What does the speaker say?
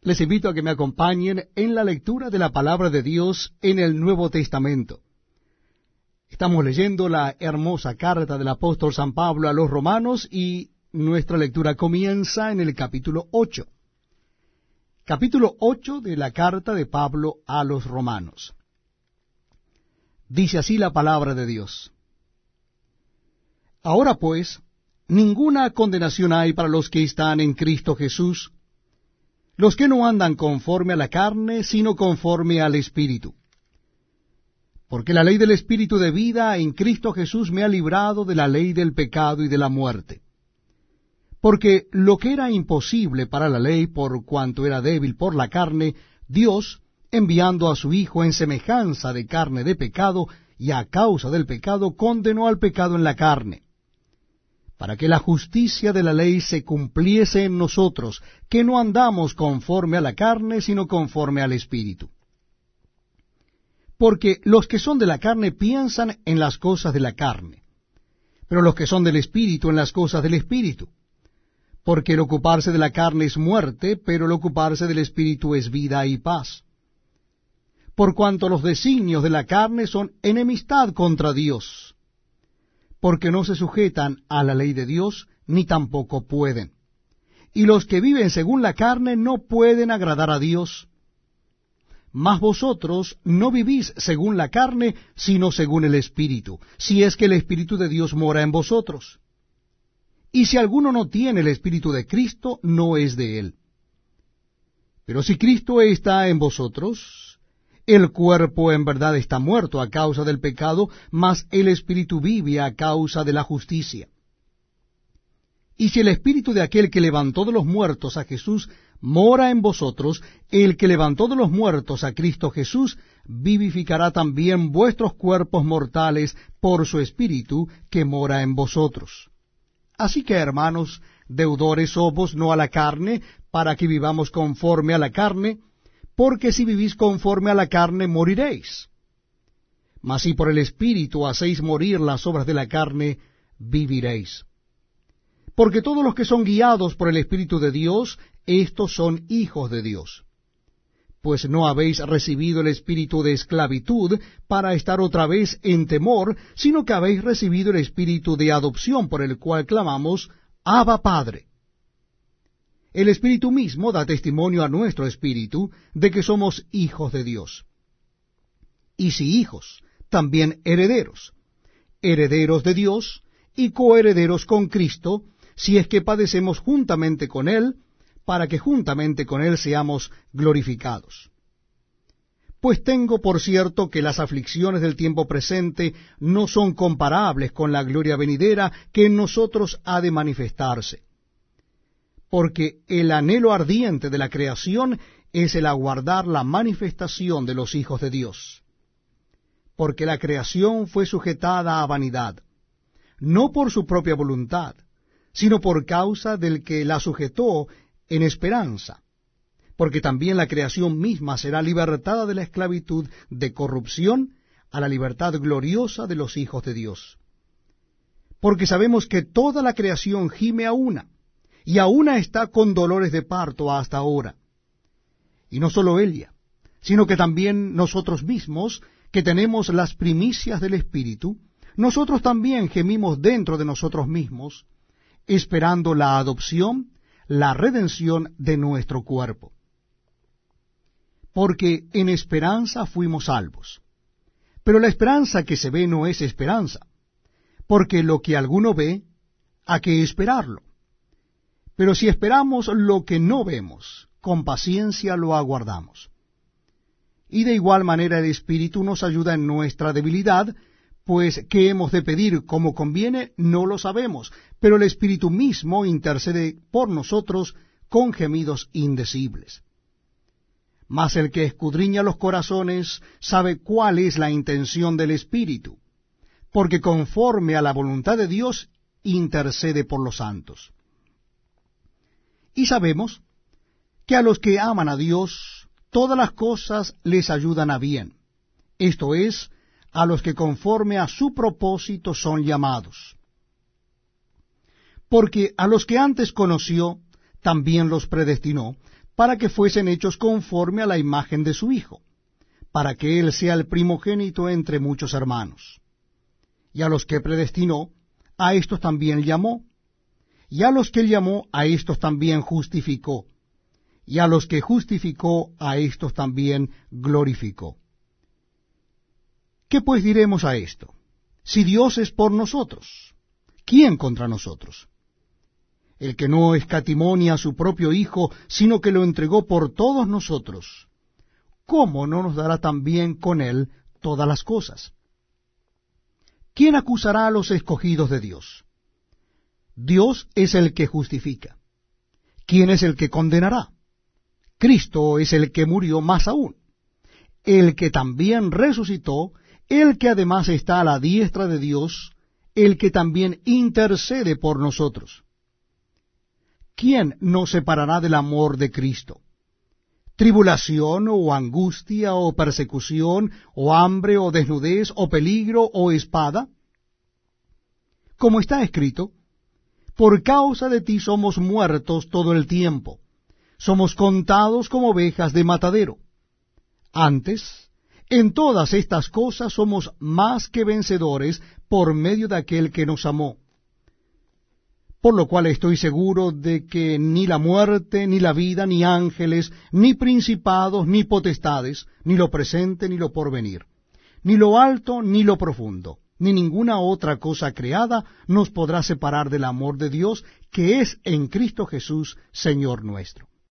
Les invito a que me acompañen en la lectura de la palabra de Dios en el Nuevo Testamento. Estamos leyendo la hermosa carta del apóstol San Pablo a los romanos y nuestra lectura comienza en el capítulo 8. Capítulo 8 de la carta de Pablo a los romanos. Dice así la palabra de Dios. Ahora pues, ninguna condenación hay para los que están en Cristo Jesús, los que no andan conforme a la carne, sino conforme al Espíritu. Porque la ley del Espíritu de vida en Cristo Jesús me ha librado de la ley del pecado y de la muerte. Porque lo que era imposible para la ley, por cuanto era débil por la carne, Dios, enviando a su Hijo en semejanza de carne de pecado, y a causa del pecado, condenó al pecado en la carne, para que la justicia de la ley se cumpliese en nosotros, que no andamos conforme a la carne, sino conforme al Espíritu. Porque los que son de la carne piensan en las cosas de la carne, pero los que son del Espíritu en las cosas del Espíritu. Porque el ocuparse de la carne es muerte, pero el ocuparse del Espíritu es vida y paz. Por cuanto los designios de la carne son enemistad contra Dios, porque no se sujetan a la ley de Dios, ni tampoco pueden. Y los que viven según la carne no pueden agradar a Dios. Mas vosotros no vivís según la carne, sino según el Espíritu, si es que el Espíritu de Dios mora en vosotros. Y si alguno no tiene el Espíritu de Cristo, no es de él. Pero si Cristo está en vosotros, el cuerpo en verdad está muerto a causa del pecado, mas el Espíritu vive a causa de la justicia. Y si el Espíritu de aquel que levantó de los muertos a Jesús mora en vosotros, el que levantó de los muertos a Cristo Jesús vivificará también vuestros cuerpos mortales por su Espíritu que mora en vosotros. Así que, hermanos, deudores somos no a la carne, para que vivamos conforme a la carne, porque si vivís conforme a la carne, moriréis. Mas si por el Espíritu hacéis morir las obras de la carne, viviréis. Porque todos los que son guiados por el Espíritu de Dios, estos son hijos de Dios. Pues no habéis recibido el espíritu de esclavitud para estar otra vez en temor, sino que habéis recibido el espíritu de adopción, por el cual clamamos, Abba Padre. El Espíritu mismo da testimonio a nuestro espíritu de que somos hijos de Dios. Y si hijos, también herederos, herederos de Dios y coherederos con Cristo, si es que padecemos juntamente con Él, para que juntamente con Él seamos glorificados. Pues tengo por cierto que las aflicciones del tiempo presente no son comparables con la gloria venidera que en nosotros ha de manifestarse. Porque el anhelo ardiente de la creación es el aguardar la manifestación de los hijos de Dios. Porque la creación fue sujetada a vanidad, no por su propia voluntad, sino por causa del que la sujetó en esperanza, porque también la creación misma será libertada de la esclavitud de corrupción a la libertad gloriosa de los hijos de Dios. Porque sabemos que toda la creación gime a una, y a una está con dolores de parto hasta ahora. Y no solo ella, sino que también nosotros mismos, que tenemos las primicias del Espíritu, nosotros también gemimos dentro de nosotros mismos, esperando la adopción, la redención de nuestro cuerpo. Porque en esperanza fuimos salvos. Pero la esperanza que se ve no es esperanza, porque lo que alguno ve, ¿a qué esperarlo? Pero si esperamos lo que no vemos, con paciencia lo aguardamos. Y de igual manera el Espíritu nos ayuda en nuestra debilidad, pues qué hemos de pedir como conviene no lo sabemos, pero el Espíritu mismo intercede por nosotros con gemidos indecibles. Mas el que escudriña los corazones sabe cuál es la intención del Espíritu, porque conforme a la voluntad de Dios intercede por los santos. Y sabemos que a los que aman a Dios, todas las cosas les ayudan a bien, esto es, a los que conforme a su propósito son llamados. Porque a los que antes conoció, también los predestinó, para que fuesen hechos conforme a la imagen de su Hijo, para que Él sea el primogénito entre muchos hermanos. Y a los que predestinó, a éstos también llamó, y a los que llamó, a éstos también justificó, y a los que justificó, a éstos también glorificó. ¿Qué pues diremos a esto? Si Dios es por nosotros, ¿quién contra nosotros? El que no escatimó ni a su propio Hijo, sino que lo entregó por todos nosotros, ¿cómo no nos dará también con él todas las cosas? ¿Quién acusará a los escogidos de Dios? Dios es el que justifica. ¿Quién es el que condenará? Cristo es el que murió, más aún, el que también resucitó, el que además está a la diestra de Dios, el que también intercede por nosotros. ¿Quién nos separará del amor de Cristo? ¿Tribulación, o angustia, o persecución, o hambre, o desnudez, o peligro, o espada? Como está escrito, por causa de ti somos muertos todo el tiempo, somos contados como ovejas de matadero. Antes, en todas estas cosas somos más que vencedores por medio de aquel que nos amó. Por lo cual estoy seguro de que ni la muerte, ni la vida, ni ángeles, ni principados, ni potestades, ni lo presente, ni lo porvenir, ni lo alto, ni lo profundo, ni ninguna otra cosa creada nos podrá separar del amor de Dios que es en Cristo Jesús, Señor nuestro.